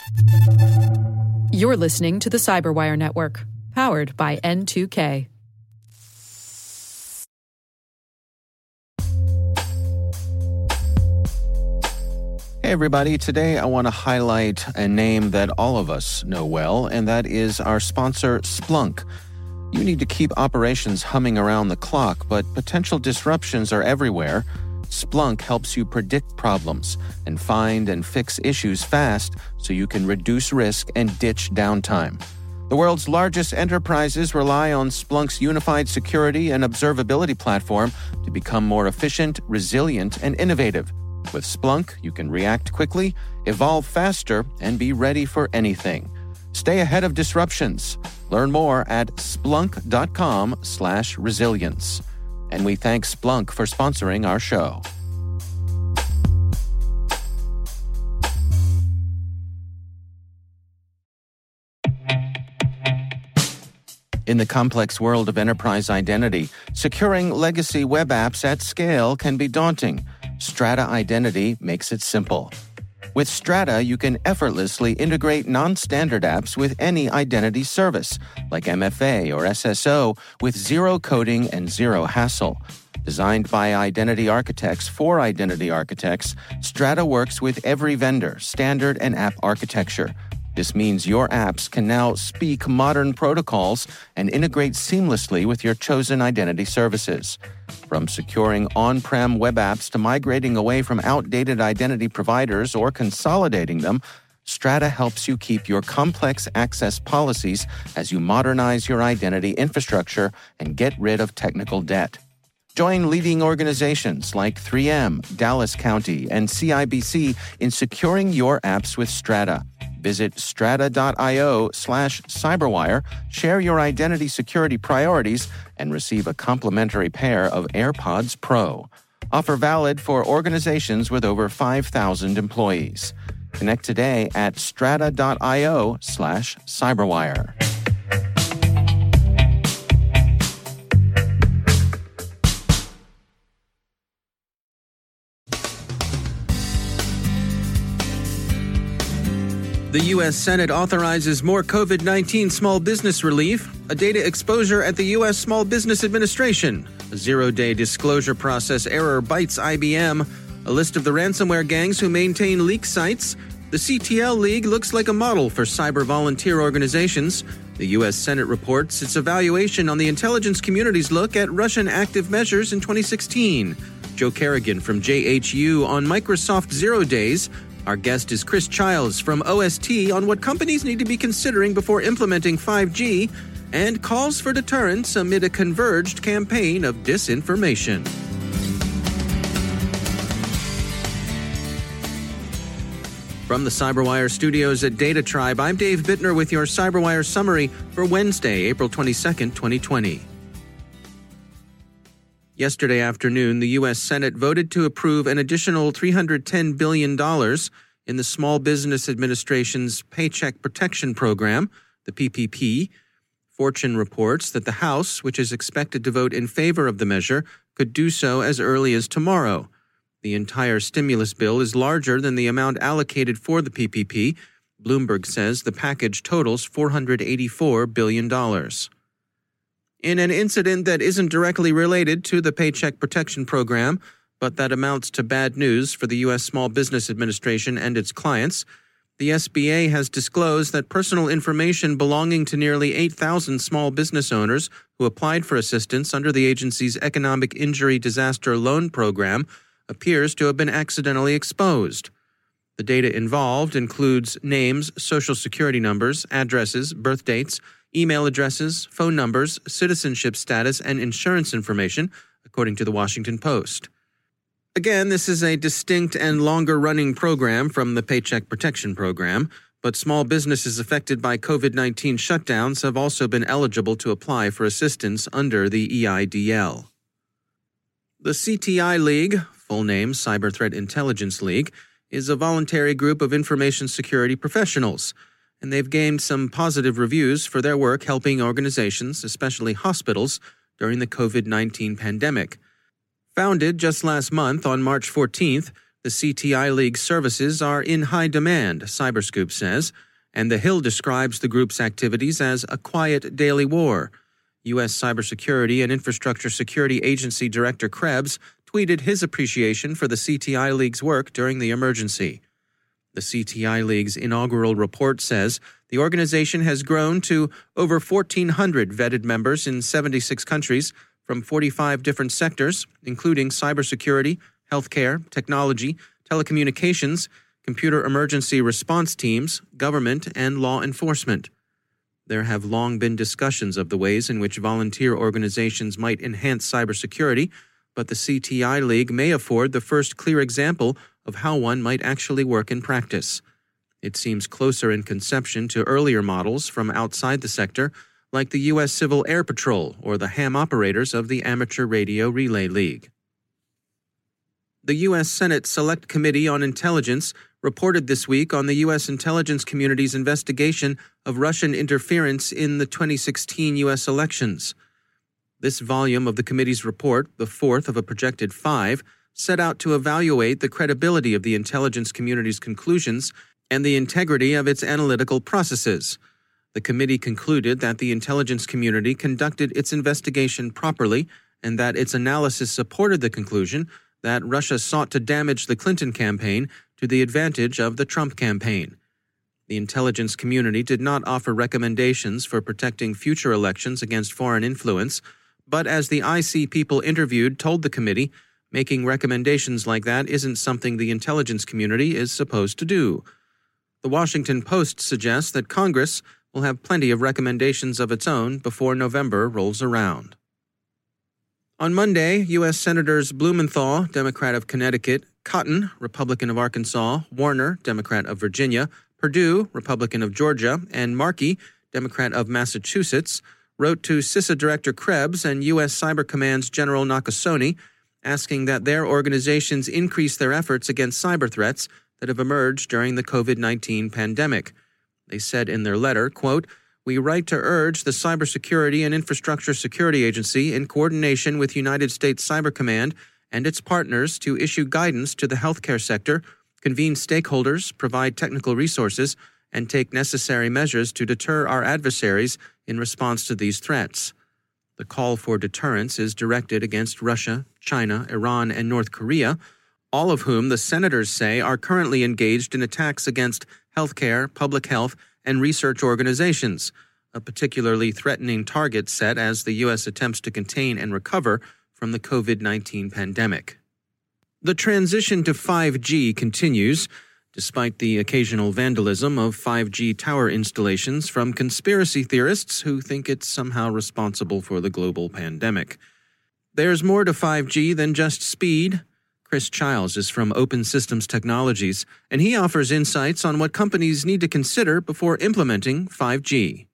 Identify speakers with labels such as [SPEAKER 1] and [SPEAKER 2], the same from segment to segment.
[SPEAKER 1] You're listening to the Cyberwire Network, powered by N2K.
[SPEAKER 2] Hey everybody, today I want to highlight a name that all of us know well, and that is our sponsor, Splunk. You need to keep operations humming around the clock, but potential disruptions are everywhere. Splunk helps you predict problems and find and fix issues fast so you can reduce risk and ditch downtime. The world's largest enterprises rely on Splunk's unified security and observability platform to become more efficient, resilient, and innovative. With Splunk, you can react quickly, evolve faster, and be ready for anything. Stay ahead of disruptions. Learn more at splunk.com/resilience. And we thank Splunk for sponsoring our show. In the complex world of enterprise identity, securing legacy web apps at scale can be daunting. Strata Identity makes it simple. With Strata, you can effortlessly integrate non-standard apps with any identity service, like MFA or SSO, with zero coding and zero hassle. Designed by identity architects for identity architects, Strata works with every vendor, standard, and app architecture. This means your apps can now speak modern protocols and integrate seamlessly with your chosen identity services. From securing on-prem web apps to migrating away from outdated identity providers or consolidating them, Strata helps you keep your complex access policies as you modernize your identity infrastructure and get rid of technical debt. Join leading organizations like 3M, Dallas County, and CIBC in securing your apps with Strata. Visit strata.io/cyberwire, share your identity security priorities, and receive a complimentary pair of AirPods Pro. Offer valid for organizations with over 5,000 employees. Connect today at strata.io/cyberwire.
[SPEAKER 3] The U.S. Senate authorizes more COVID-19 small business relief, a data exposure at the U.S. Small Business Administration, a zero-day disclosure process error bites IBM, a list of the ransomware gangs who maintain leak sites. The CTL League looks like a model for cyber volunteer organizations. The U.S. Senate reports its evaluation on the intelligence community's look at Russian active measures in 2016. Joe Kerrigan from JHU on Microsoft Zero Days. Our guest is Chris Childs from OST on what companies need to be considering before implementing 5G, and calls for deterrence amid a converged campaign of disinformation. From the CyberWire studios at Data Tribe, I'm Dave Bittner with your CyberWire summary for Wednesday, April 22nd, 2020. Yesterday afternoon, the U.S. Senate voted to approve an additional $310 billion in the Small Business Administration's Paycheck Protection Program, the PPP. Fortune reports that the House, which is expected to vote in favor of the measure, could do so as early as tomorrow. The entire stimulus bill is larger than the amount allocated for the PPP. Bloomberg says the package totals $484 billion. In an incident that isn't directly related to the Paycheck Protection Program, but that amounts to bad news for the U.S. Small Business Administration and its clients, the SBA has disclosed that personal information belonging to nearly 8,000 small business owners who applied for assistance under the agency's Economic Injury Disaster Loan Program appears to have been accidentally exposed. The data involved includes names, social security numbers, addresses, birth dates, email addresses, phone numbers, citizenship status, and insurance information, according to the Washington Post. Again, this is a distinct and longer-running program from the Paycheck Protection Program, but small businesses affected by COVID-19 shutdowns have also been eligible to apply for assistance under the EIDL. The CTI League, full name Cyber Threat Intelligence League, is a voluntary group of information security professionals, and they've gained some positive reviews for their work helping organizations, especially hospitals, during the COVID-19 pandemic. Founded just last month on March 14th, The CTI League services are in high demand, Cyberscoop says, and The Hill describes the group's activities as a quiet daily war. U.S. Cybersecurity and Infrastructure Security Agency Director Krebs tweeted his appreciation for the CTI League's work during the emergency. The CTI League's inaugural report says the organization has grown to over 1,400 vetted members in 76 countries from 45 different sectors, including cybersecurity, healthcare, technology, telecommunications, computer emergency response teams, government, and law enforcement. There have long been discussions of the ways in which volunteer organizations might enhance cybersecurity, but the CTI League may afford the first clear example of how one might actually work in practice. It seems closer in conception to earlier models from outside the sector, like the U.S. Civil Air Patrol or the ham operators of the Amateur Radio Relay League. The U.S. Senate Select Committee on Intelligence reported this week on the U.S. intelligence community's investigation of Russian interference in the 2016 U.S. elections. This volume of the committee's report, the fourth of a projected 5, set out to evaluate the credibility of the intelligence community's conclusions and the integrity of its analytical processes. The committee concluded that the intelligence community conducted its investigation properly and that its analysis supported the conclusion that Russia sought to damage the Clinton campaign to the advantage of the Trump campaign. The intelligence community did not offer recommendations for protecting future elections against foreign influence, but as the IC people interviewed told the committee, making recommendations like that isn't something the intelligence community is supposed to do. The Washington Post suggests that Congress will have plenty of recommendations of its own before November rolls around. On Monday, U.S. Senators Blumenthal, Democrat of Connecticut, Cotton, Republican of Arkansas, Warner, Democrat of Virginia, Perdue, Republican of Georgia, and Markey, Democrat of Massachusetts, wrote to CISA Director Krebs and U.S. Cyber Command's General Nakasone, asking that their organizations increase their efforts against cyber threats that have emerged during the COVID-19 pandemic. They said in their letter, quote, "We write to urge the Cybersecurity and Infrastructure Security Agency, in coordination with United States Cyber Command and its partners, to issue guidance to the healthcare sector, convene stakeholders, provide technical resources, and take necessary measures to deter our adversaries in response to these threats." The call for deterrence is directed against Russia, China, Iran, and North Korea, all of whom the senators say are currently engaged in attacks against healthcare, public health, and research organizations, a particularly threatening target set as the U.S. attempts to contain and recover from the COVID-19 pandemic. The transition to 5G continues, despite the occasional vandalism of 5G tower installations from conspiracy theorists who think it's somehow responsible for the global pandemic. There's more to 5G than just speed. Chris Childs is from Open Systems Technologies, and he offers insights on what companies need to consider before implementing 5G.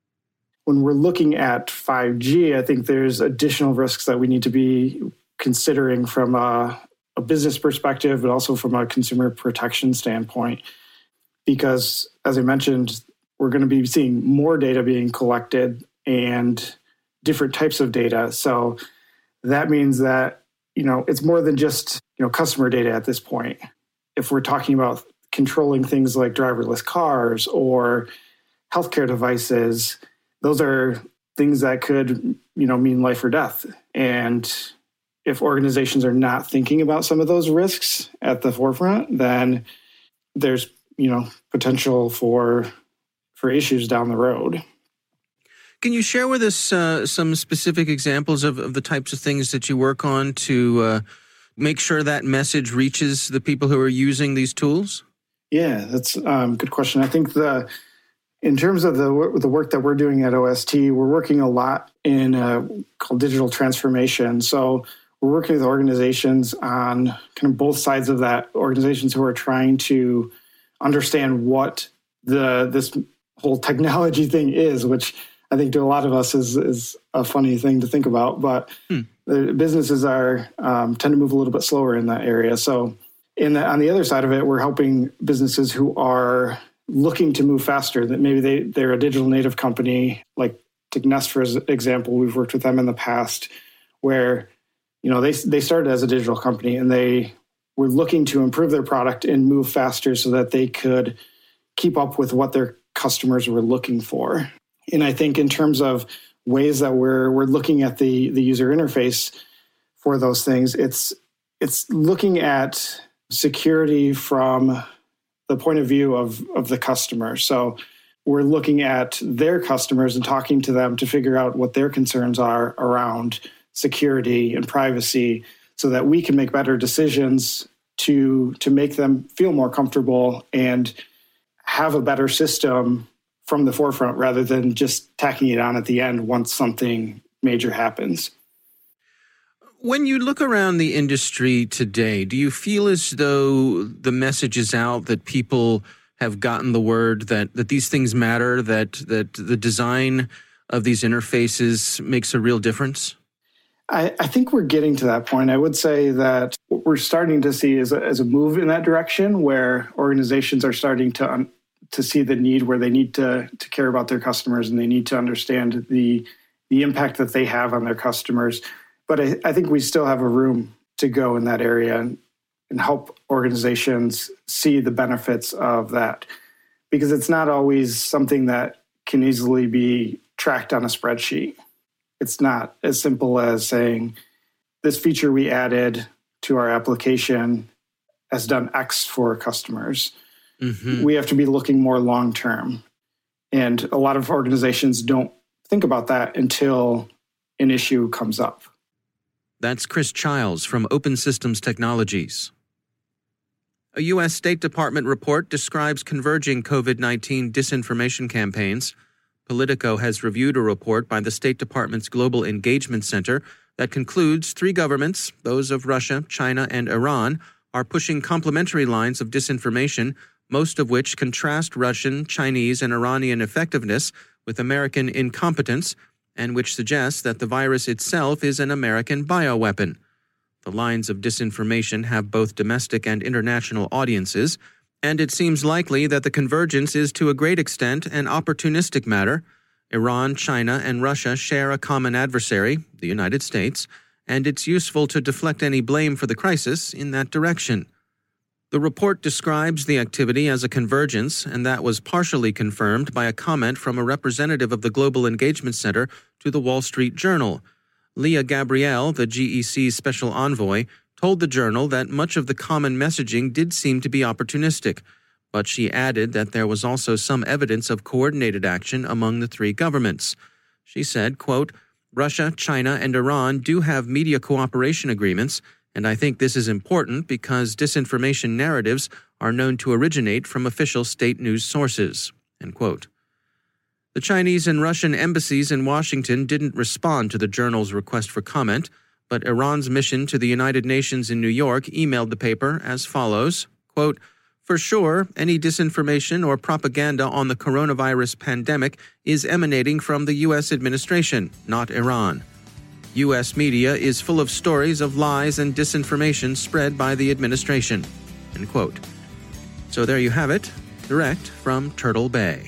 [SPEAKER 4] When we're looking at 5G, I think there's additional risks that we need to be considering from a business perspective, but also from a consumer protection standpoint. Because, as I mentioned, we're going to be seeing more data being collected and different types of data. So that means that, it's more than just, customer data at this point. If we're talking about controlling things like driverless cars or healthcare devices, those are things that could, mean life or death. And if organizations are not thinking about some of those risks at the forefront, then there's, potential for issues down the road.
[SPEAKER 3] Can you share with us some specific examples of the types of things that you work on to make sure that message reaches the people who are using these tools?
[SPEAKER 4] Yeah, that's a good question. I think in terms of the work that we're doing at OST, we're working a lot in called digital transformation. So we're working with organizations on kind of both sides of that, organizations who are trying to understand what this whole technology thing is, which I think to a lot of us is a funny thing to think about, but the businesses tend to move a little bit slower in that area. So on the other side of it, we're helping businesses who are looking to move faster, that maybe they're a digital native company, like Nest, for example. We've worked with them in the past where, they started as a digital company and they were looking to improve their product and move faster so that they could keep up with what their customers were looking for. And I think in terms of ways that we're looking at the user interface for those things, it's looking at security from the point of view of the customer. So we're looking at their customers and talking to them to figure out what their concerns are around security and privacy so that we can make better decisions to make them feel more comfortable and have a better system from the forefront rather than just tacking it on at the end once something major happens.
[SPEAKER 3] When you look around the industry today, do you feel as though the message is out that people have gotten the word that these things matter, that the design of these interfaces makes a real difference?
[SPEAKER 4] I think we're getting to that point. I would say that what we're starting to see is a move in that direction where organizations are starting to see the need where they need to care about their customers and they need to understand the impact that they have on their customers. But I think we still have a room to go in that area and help organizations see the benefits of that, because it's not always something that can easily be tracked on a spreadsheet. It's not as simple as saying, this feature we added to our application has done X for customers. Mm-hmm. We have to be looking more long-term. And a lot of organizations don't think about that until an issue comes up.
[SPEAKER 3] That's Chris Childs from Open Systems Technologies. A U.S. State Department report describes converging COVID-19 disinformation campaigns. Politico has reviewed a report by the State Department's Global Engagement Center that concludes 3 governments, those of Russia, China, and Iran, are pushing complementary lines of disinformation, most of which contrast Russian, Chinese, and Iranian effectiveness with American incompetence, and which suggests that the virus itself is an American bioweapon. The lines of disinformation have both domestic and international audiences, and it seems likely that the convergence is to a great extent an opportunistic matter. Iran, China, and Russia share a common adversary, the United States, and it's useful to deflect any blame for the crisis in that direction. The report describes the activity as a convergence, and that was partially confirmed by a comment from a representative of the Global Engagement Center to the Wall Street Journal. Leah Gabrielle, the GEC's special envoy, told the Journal that much of the common messaging did seem to be opportunistic, but she added that there was also some evidence of coordinated action among the 3 governments. She said, quote, Russia, China, and Iran do have media cooperation agreements, and I think this is important because disinformation narratives are known to originate from official state news sources, end quote. The Chinese and Russian embassies in Washington didn't respond to the Journal's request for comment, but Iran's mission to the United Nations in New York emailed the paper as follows, quote, for sure, any disinformation or propaganda on the coronavirus pandemic is emanating from the U.S. administration, not Iran. U.S. media is full of stories of lies and disinformation spread by the administration, end quote. So there you have it, direct from Turtle Bay.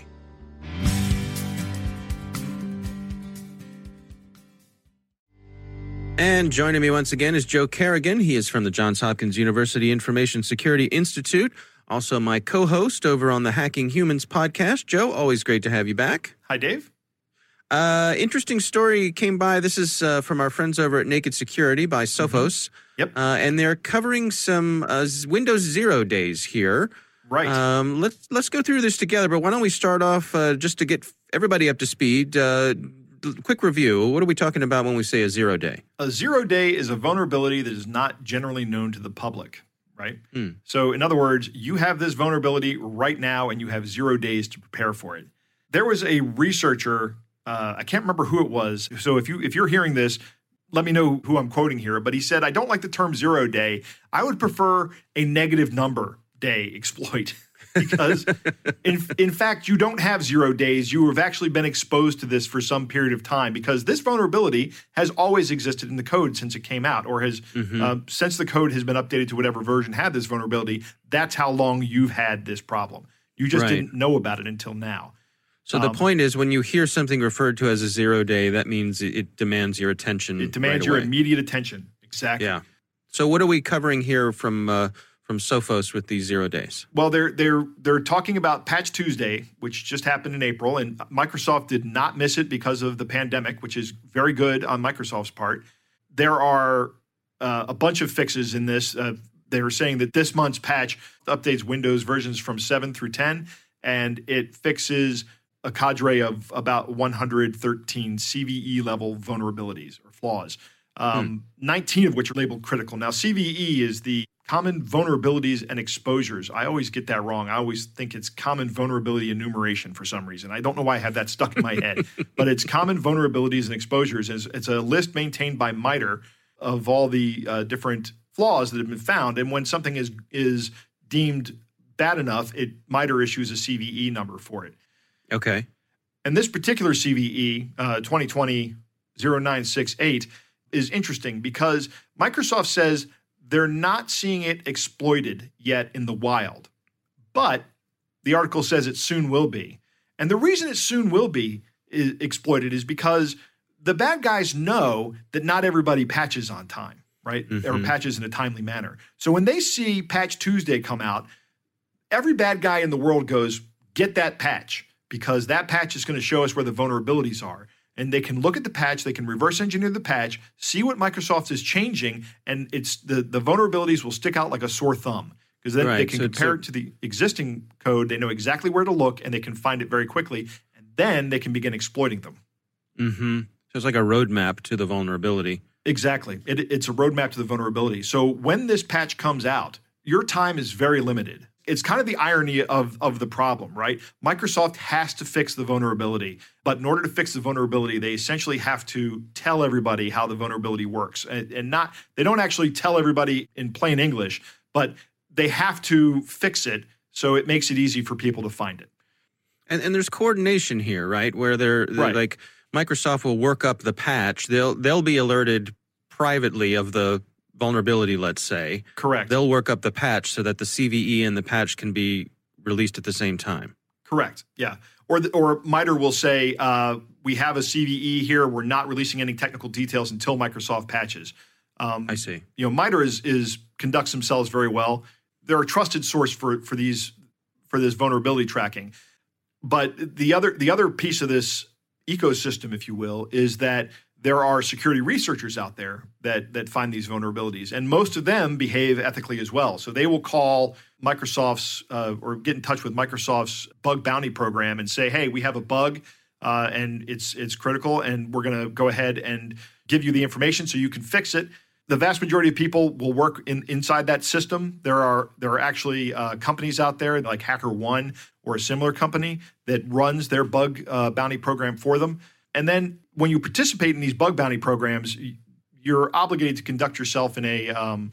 [SPEAKER 3] And joining me once again is Joe Carrigan. He is from the Johns Hopkins University Information Security Institute, also my co-host over on the Hacking Humans podcast. Joe, always great to have you back.
[SPEAKER 5] Hi, Dave.
[SPEAKER 3] Interesting story came by. This is from our friends over at Naked Security by Sophos.
[SPEAKER 5] Mm-hmm. Yep.
[SPEAKER 3] And they're covering some Windows 0 days here.
[SPEAKER 5] Right.
[SPEAKER 3] Let's go through this together, but why don't we start off just to get everybody up to speed. Quick review. What are we talking about when we say a 0 day?
[SPEAKER 5] A 0 day is a vulnerability that is not generally known to the public, right? So in other words, you have this vulnerability right now and you have 0 days to prepare for it. There was a researcher, I can't remember who it was. So if you're hearing this, let me know who I'm quoting here. But he said, I don't like the term 0 day. I would prefer a negative number day exploit. Because, in fact, you don't have 0 days. You have actually been exposed to this for some period of time because this vulnerability has always existed in the code since it came out or has since the code has been updated to whatever version had this vulnerability. That's how long you've had this problem. You just didn't know about it until now.
[SPEAKER 3] So the point is when you hear something referred to as a 0 day, that means it demands your attention.
[SPEAKER 5] It demands your immediate attention. Exactly.
[SPEAKER 3] Yeah. So what are we covering here from Sophos with these 0 days?
[SPEAKER 5] Well, they're talking about Patch Tuesday, which just happened in April, and Microsoft did not miss it because of the pandemic, which is very good on Microsoft's part. There are a bunch of fixes in this. They were saying that this month's patch updates Windows versions from 7 through 10, and it fixes a cadre of about 113 CVE level vulnerabilities or flaws, 19 of which are labeled critical. Now, CVE is the common vulnerabilities and exposures. I always get that wrong. I always think it's common vulnerability enumeration for some reason. I don't know why I have that stuck in my head, but it's common vulnerabilities and exposures. It's a list maintained by MITRE of all the different flaws that have been found. And when something is deemed bad enough, MITRE issues a CVE number for it.
[SPEAKER 3] Okay.
[SPEAKER 5] And this particular CVE, 2020-0968, is interesting because Microsoft says they're not seeing it exploited yet in the wild. But the article says it soon will be. And the reason it soon will be exploited is because the bad guys know that not everybody patches on time, right? Or patches in a timely manner. So when they see Patch Tuesday come out, every bad guy in the world goes, get that patch, because that patch is going to show us where the vulnerabilities are. And they can look at the patch, they can reverse engineer the patch, see what Microsoft is changing, and it's the vulnerabilities will stick out like a sore thumb. Because then they can compare it to the existing code, they know exactly where to look, and they can find it very quickly, and then they can begin exploiting them.
[SPEAKER 3] Mm-hmm. So it's like a roadmap to the vulnerability.
[SPEAKER 5] Exactly. It's a roadmap to the vulnerability. So when this patch comes out, your time is very limited. It's kind of the irony of the problem, right? Microsoft has to fix the vulnerability, but in order to fix the vulnerability, they essentially have to tell everybody how the vulnerability works. And they don't actually tell everybody in plain English, but they have to fix it so it makes it easy for people to find it.
[SPEAKER 3] And there's coordination here, right? Where they're like Microsoft will work up the patch. They'll be alerted privately of the vulnerability, let's say.
[SPEAKER 5] Correct.
[SPEAKER 3] They'll work up the patch so that the CVE and the patch can be released at the same time.
[SPEAKER 5] Correct. Yeah. Or MITRE will say, we have a CVE here. We're not releasing any technical details until Microsoft patches.
[SPEAKER 3] I see.
[SPEAKER 5] MITRE conducts themselves very well. They're a trusted source for this vulnerability tracking. But the other piece of this ecosystem, if you will, is that there are security researchers out there that find these vulnerabilities, and most of them behave ethically as well. So they will call Microsoft's or get in touch with Microsoft's bug bounty program and say, hey, we have a bug and it's critical, and we're going to go ahead and give you the information so you can fix it. The vast majority of people will work inside that system. There are actually companies out there like HackerOne or a similar company that runs their bug bounty program for them. And then when you participate in these bug bounty programs, you're obligated to conduct yourself in an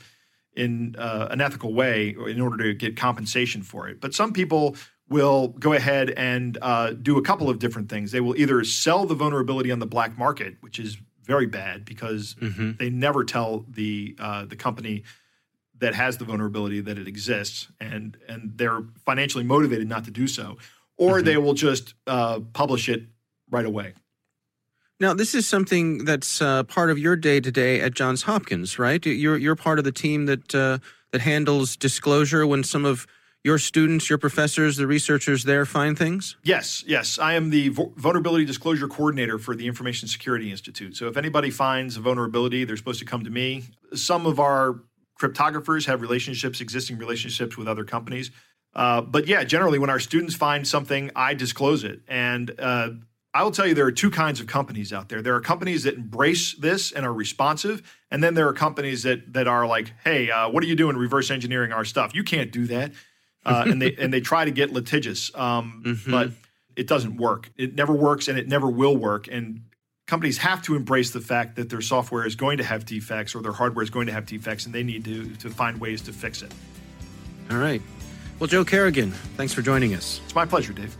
[SPEAKER 5] ethical way in order to get compensation for it. But some people will go ahead and do a couple of different things. They will either sell the vulnerability on the black market, which is very bad because they never tell the company that has the vulnerability that it exists, and they're financially motivated not to do so, or they will just publish it right away.
[SPEAKER 3] Now, this is something that's part of your day-to-day at Johns Hopkins, right? You're part of the team that handles disclosure when some of your students, your professors, the researchers there find things?
[SPEAKER 5] Yes. I am the Vulnerability Disclosure Coordinator for the Information Security Institute. So if anybody finds a vulnerability, they're supposed to come to me. Some of our cryptographers have existing relationships with other companies. But yeah, generally when our students find something, I disclose it. And I will tell you there are two kinds of companies out there. There are companies that embrace this and are responsive, and then there are companies that are like, hey, what are you doing reverse engineering our stuff? You can't do that. And they try to get litigious, but it doesn't work. It never works, and it never will work. And companies have to embrace the fact that their software is going to have defects or their hardware is going to have defects, and they need to find ways to fix it.
[SPEAKER 3] All right. Well, Joe Carrigan, thanks for joining us.
[SPEAKER 5] It's my pleasure, Dave.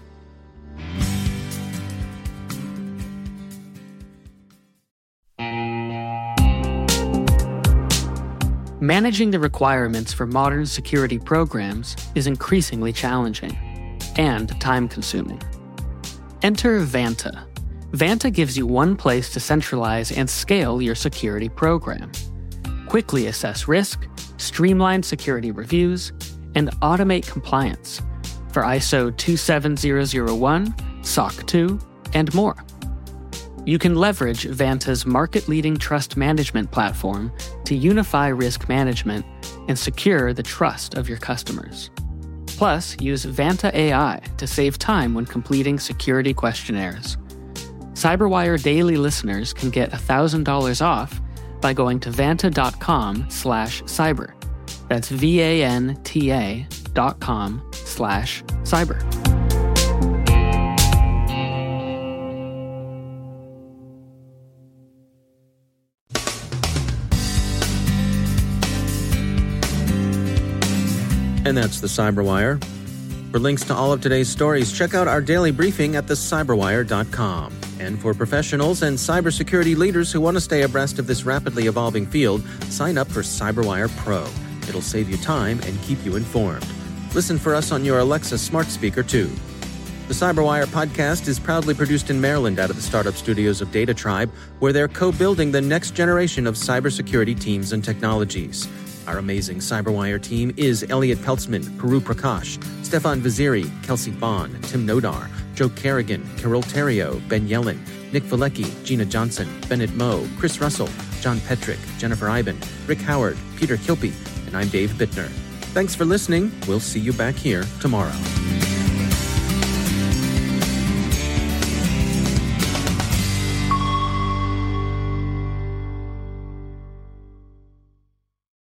[SPEAKER 6] Managing the requirements for modern security programs is increasingly challenging and time-consuming. Enter Vanta. Vanta gives you one place to centralize and scale your security program. quickly assess risk, streamline security reviews, and automate compliance for ISO 27001, SOC 2, and more. You can leverage Vanta's market-leading trust management platform to unify risk management and secure the trust of your customers. Plus, use Vanta AI to save time when completing security questionnaires. CyberWire Daily listeners can get $1,000 off by going to vanta.com/cyber. That's VANTA.com/cyber.
[SPEAKER 3] And that's the Cyberwire. For links to all of today's stories, check out our daily briefing at thecyberwire.com. And for professionals and cybersecurity leaders who want to stay abreast of this rapidly evolving field, sign up for CyberWire Pro. It'll save you time and keep you informed. Listen for us on your Alexa smart speaker, too. The Cyberwire podcast is proudly produced in Maryland out of the startup studios of Data Tribe, where they're co-building the next generation of cybersecurity teams and technologies. Our amazing Cyberwire team is Elliot Peltzman, Puru Prakash, Stefan Vaziri, Kelsey Bond, Tim Nodar, Joe Kerrigan, Carol Terrio, Ben Yellen, Nick Valecki, Gina Johnson, Bennett Moe, Chris Russell, John Petrick, Jennifer Iben, Rick Howard, Peter Kilpie, and I'm Dave Bittner. Thanks for listening. We'll see you back here tomorrow.